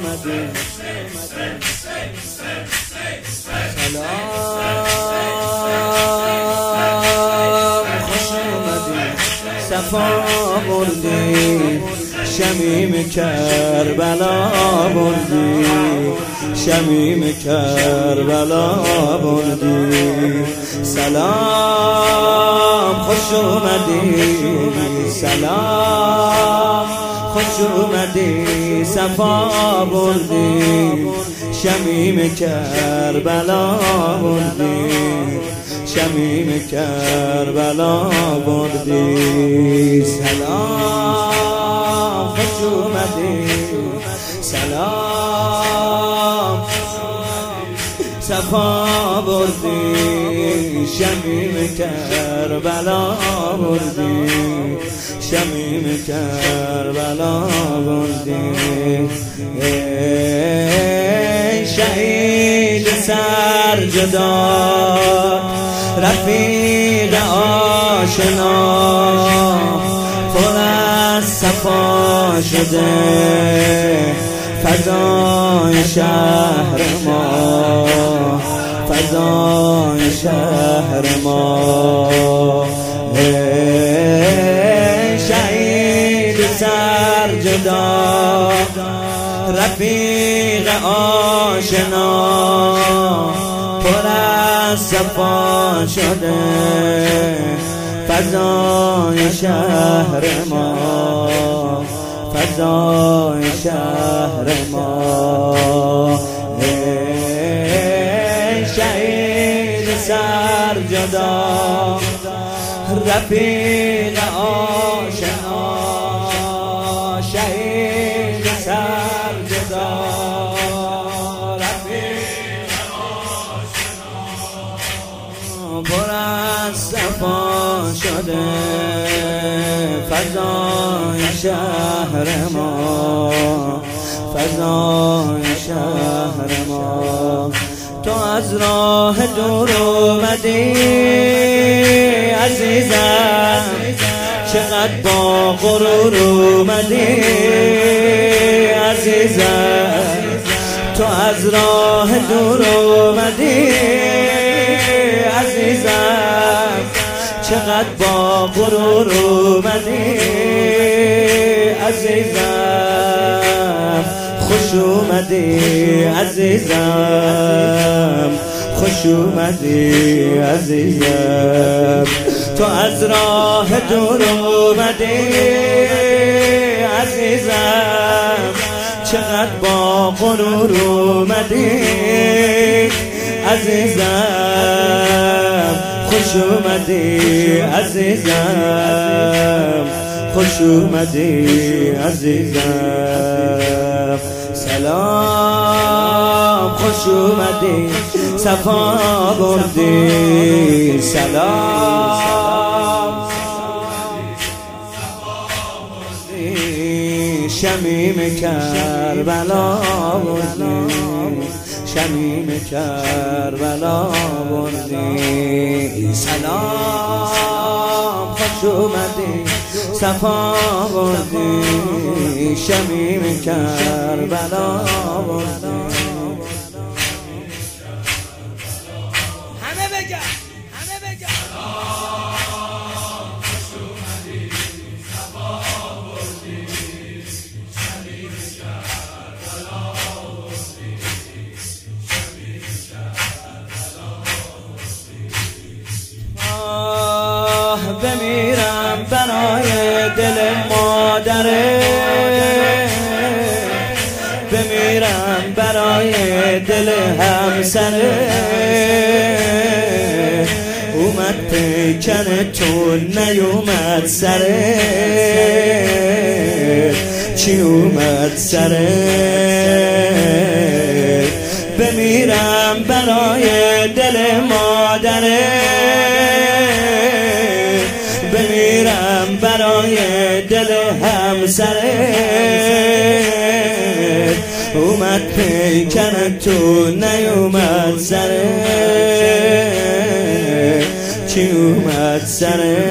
اومدی سلام خوش اومدی صفا بردی شمیم کربلا بردی شمیم کربلا بردی سلام خوش اومدی سلام خوش اومدی صفا بردی شمیم کربلا بردی شمیم کربلا بردی سلام خوش اومدی سلام صفا بردی شمیم کربلا بردی شمیم کربلا بردی ای شهید سرجدار رفیق آشنا پر از صفا شده فضای شهر ما فضای شهر ما ای شهید سرجدا رفیق آشنا پر از صفا شده فضای شهر ما فضای شهر ما ای شهید سرجدا رفیق آشنا شهید سرجدا رفیق آشنا پر از صفا شده فضای شهر ما فضای شهر ما تو از راه دور اومدی عزیزم چقدر با غرور اومدی عزیزم تو از راه دور اومدی عزیزم چقدر با غرور اومدی عزیزم خوش اومدی عزیزم خوش اومدی عزیزم تو از راه دور اومدی عزیزم چقدر با غرور اومدی عزیزم خوش اومدی عزیزم خوش اومدی عزیزم سلام خوش اومدی صفا بردی سلام شمیم کربلا بردی شمیم کربلا بردی سلام خوش اومدی صفا بردی شمیم کربلا بردی همه بگن بمیرم برای دل مادره بمیرم برای دل همسره اومد پیکر تو نیومد سره چی اومد سره بمیرم برای دل مادره بمیرم برای دل همسره اومد پیکر تو نیومد سره چی اومد سره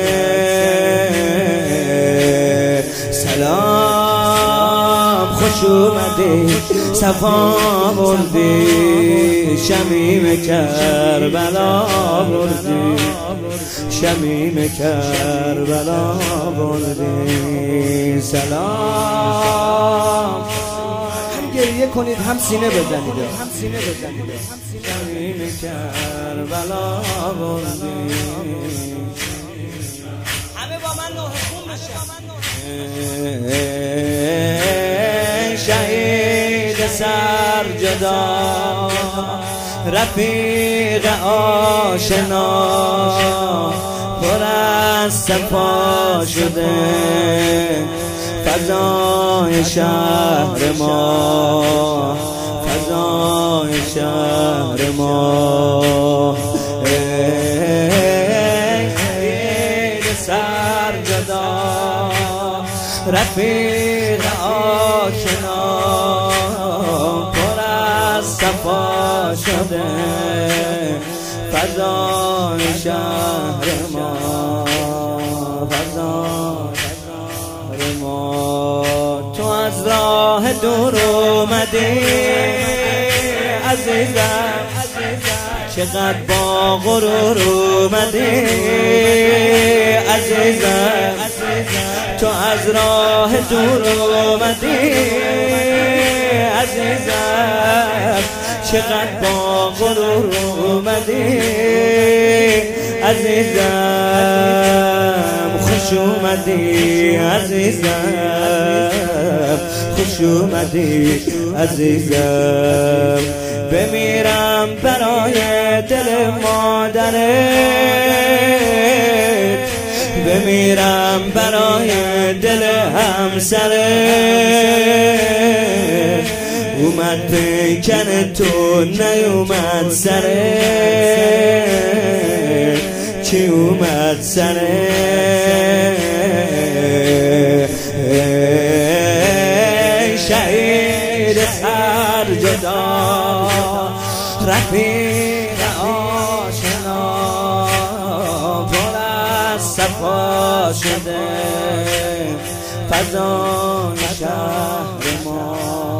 سلام خوش اومدی صفا بردی شمیم کربلا بردی شمیم کربلا بردی سلام هم گریه کنید هم سینه بزنید شمیم کربلا بردی همه با من نوحه خون بشن شهید سرجدا رفیق آشنا پر از صفا شده فضای شهر ما فضای شهر ما شهید سرجدا رفیق آشنا پر از صفا شده فضای شهر ما فضای شهر ما تو از راه دور اومدی عزیزم چقدر با غرور اومدی عزیزم تو از راه دور اومدی عزیزم چقدر با غرور اومدی عزیزم خوش اومدی عزیزم خوش اومدی عزیزم بمیرم برای دل مادرت بمیرم برای دل همسرت اومد پیکن تو نیومد سرت چی اومد سرت شهید سرجدا رفیق آشنا پر از صفا شده فضای شهر ما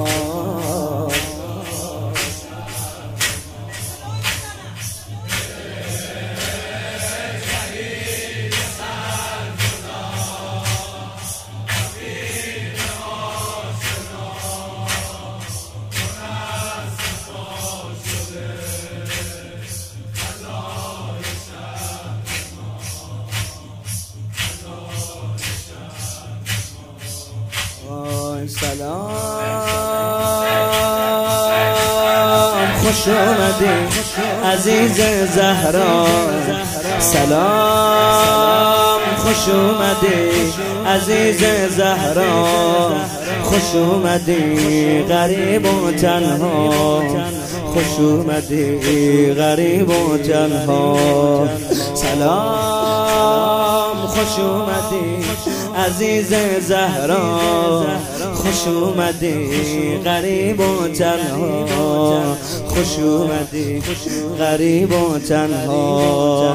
سلام خوش اومدی عزیز زهرا سلام خوش اومدی عزیز زهرا خوش اومدی غریب و تنها خوش اومدی غریب و تنها سلام خوش اومدی عزیز زهرا خوش اومدی غریب و تنها خوش اومدی غریب و تنها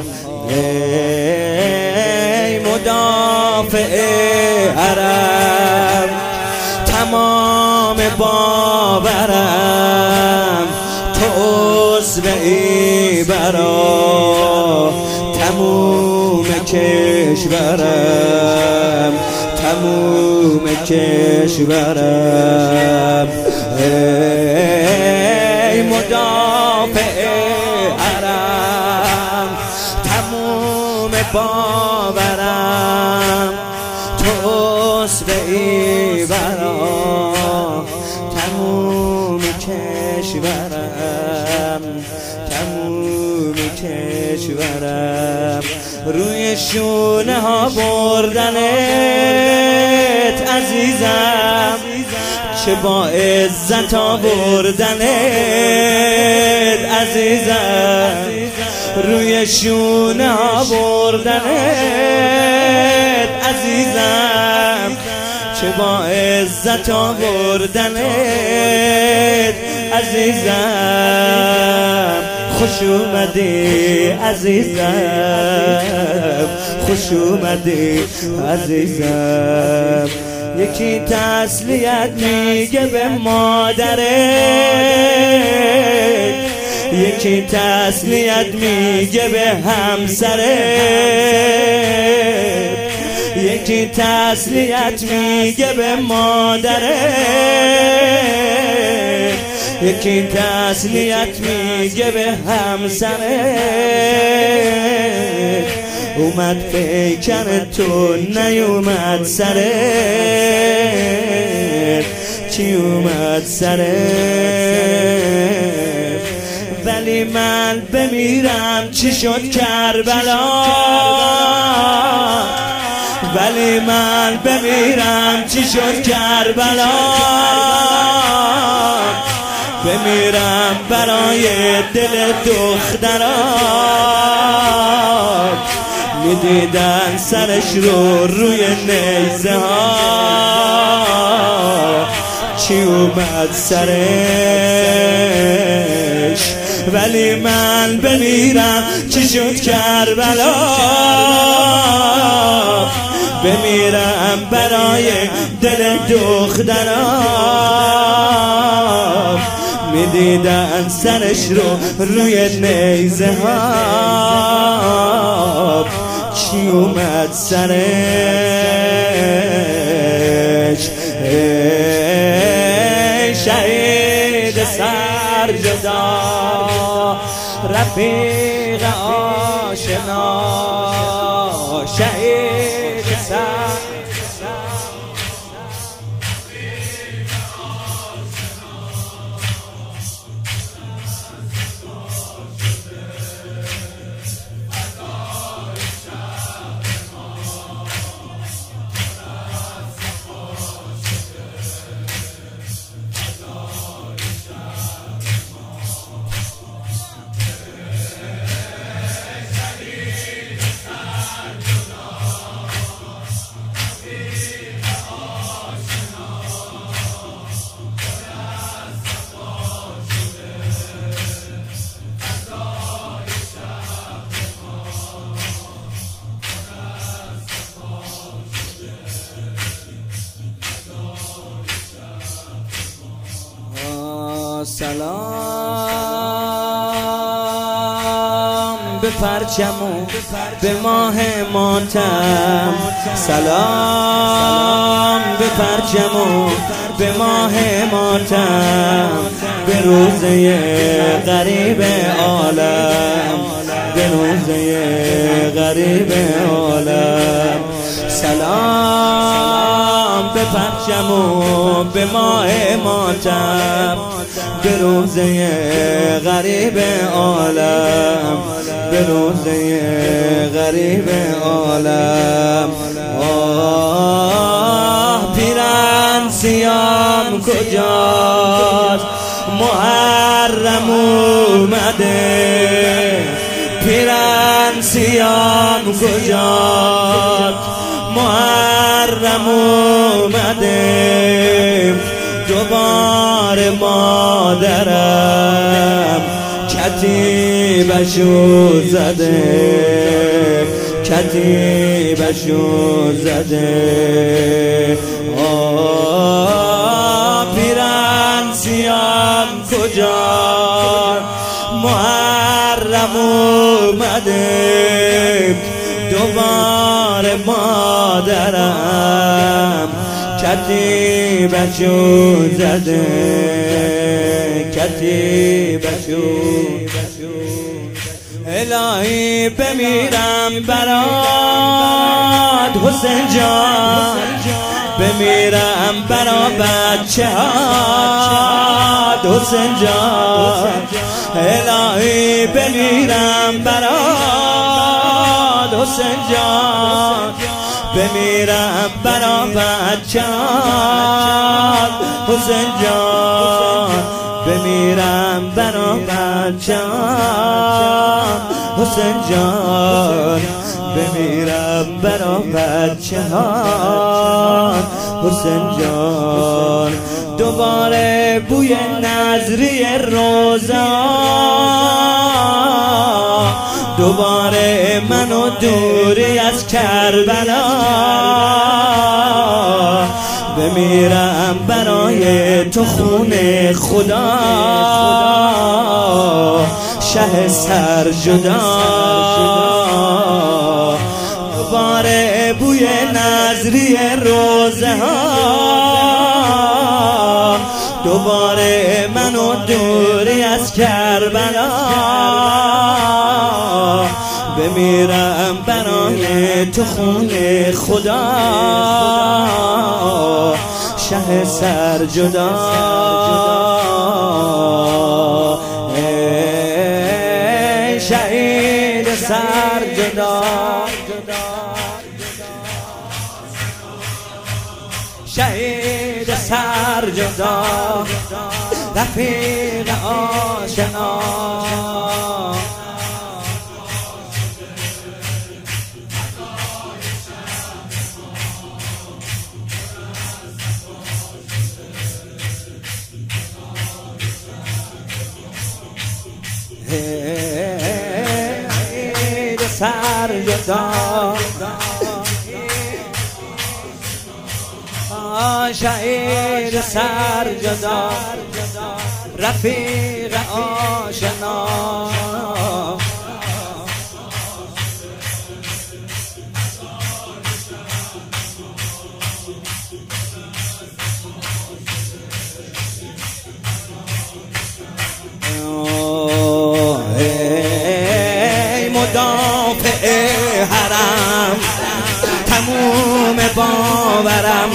ای مدافع حرم تمام باورم تو عضوی برا تموم کشورم تموم کشورم ای مدافع حرم تموم باورم تو عضوی برا تموم کشورم تموم کشورم روی شونه ها بردنت عزیزم چه با عزت آوردنت عزیزم روی شونه ها بردنت عزیزم چه با عزت آوردنت عزیزم خوش اومدی عزیزم خوش اومدی عزیزم یکی تسلیت میگه به مادرت، یکی تسلیت میگه به همسرت، یکی تسلیت میگه به مادرت، یکی تسلیت میگه به همسرت. اومد پیکر تو نیومد سرت، چی اومد سرت؟ ولی من بمیرم چی شد کربلا، ولی من بمیرم چی شد کربلا، بمیرم برای دل دختران میدیدن سرش رو روی نیزه ها، چی اومد سرش؟ ولی من بمیرم چی شد کربلا، بمیرم برای دل دختران میدیدن سرش رو روی نیزه ها، چی اومد سرش؟ شهید سرجدا رفیق آشنا، شهید سرجدا سلام به پرچم و به ماه ماتم، سلام به پرچم و به ماه ماتم، به روزه غریب عالم، به روزه غریب عالم. سلام به پرچم و به ماه ماتم، به روزه غریب عالم، به روزه غریب عالم. آه پیرن سیام کجاست؟ محرم اومده، پیرن سیام کجاست؟ محرم اومده، دوباره مادرم کتیبشو زده، کتیبشو زده. آه پیرن سیام کجا؟ محرم اومده، دوباره مادرم کتیبشو زده، کتیبشو. الهی بمیرم برات حسین جان، بمیرم برا بچه هات حسین جان، الهی بمیرم برات حسین جان، بمیرم برا بچه هات حسین جان، بمیرم برا بچه هات حسین جان، بمیرم برا بچه هات حسین جان. دوباره بوی نظری روزا، دوباره منو دوری از کربلا، بمیرم برای تو خون خدا شه سر جدا دوباره بوی نظری روزه ها دوباره منو دوری از کربلا بمیرم برای تو خون خدا شه سر جدا ای شهید سر جدا شهید سر جدا رفیق آشنا سر جدا شهید سر جدا رفیق آشنا مدافع حرم تموم باورم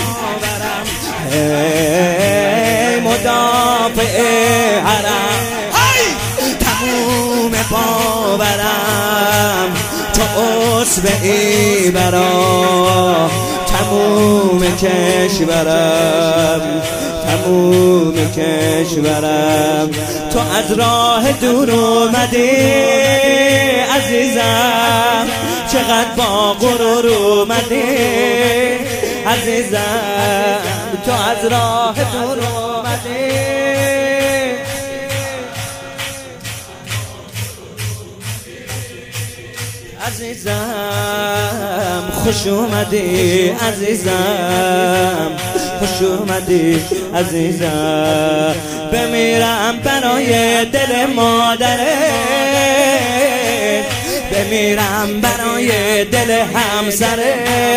مدافع حرم تموم باورم تو اصبعی برا تموم کشورم تموم کشورم تو از راه دور اومدی عزیزم چقدر با غرور اومدی عزیزم تو از راه دور اومدی عزیزم خوش اومدی عزیزم خوش اومدی عزیزم بمیرم برای دل مادره بمیرم برای دل همسره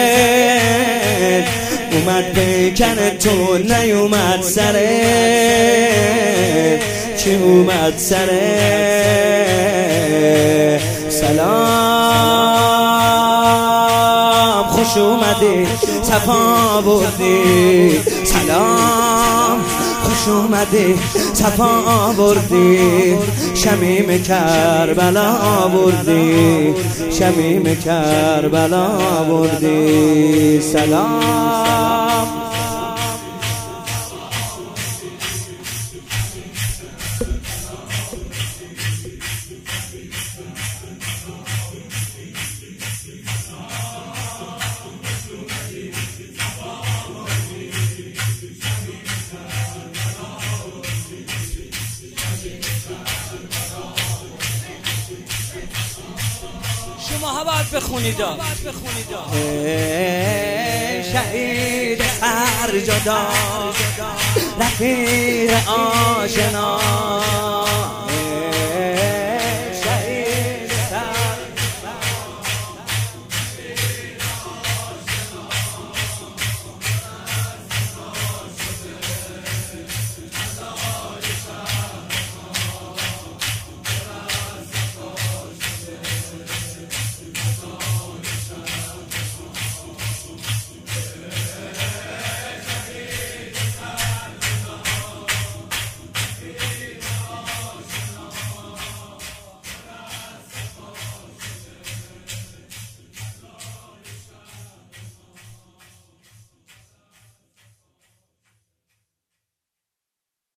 اومد پیکر تو نیومد سره چی اومد سره سلام خوش اومدی صفا بردی سلام خوش اومدی صفا بردی شمیم کربلا بردی شمیم کربلا بردی سلام شما باید بخونید شهید سر جدا رفیق آشنا